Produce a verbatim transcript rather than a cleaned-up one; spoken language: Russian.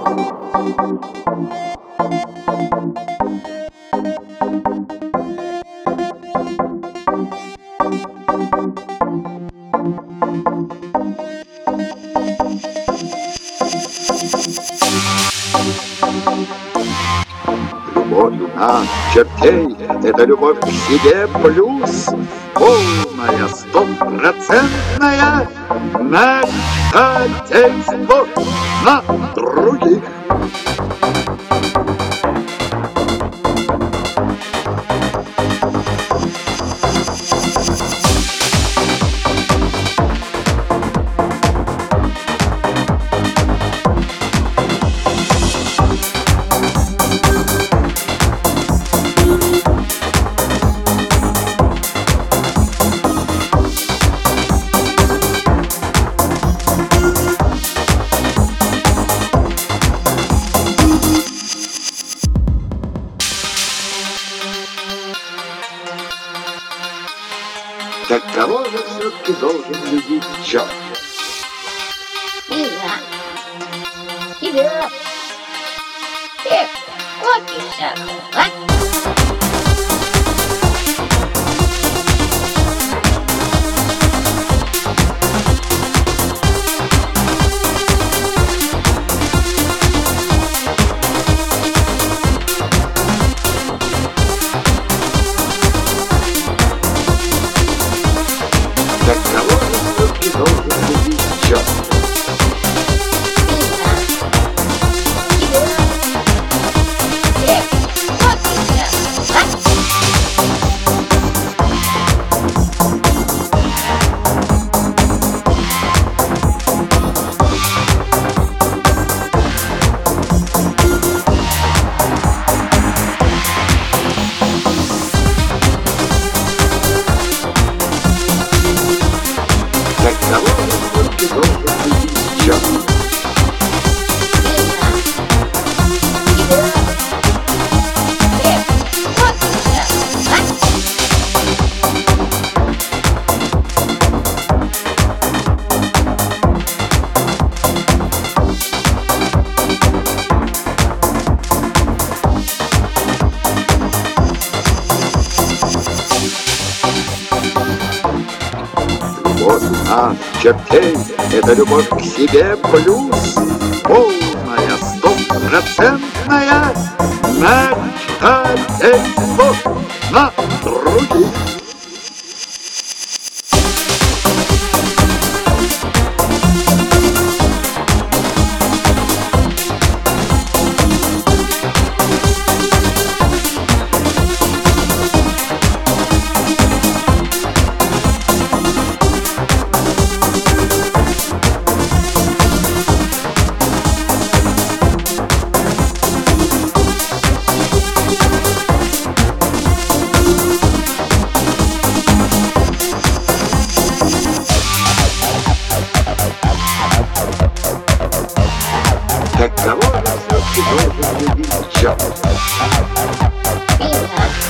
Любовь на чертей — это любовь к себе плюс полная, стопроцентная начальство на других. Так кого же все-таки должен любить черт? Меня. Тебя. Эх, вот и всякого, а? Так кого же все-таки должен любить черт? Так кого же все-таки должен любить черт? Любовь на чертей — это любовь к себе плюс полная, стопроцентная начальство на других. Так кого же все-таки должен любить черт? Меня.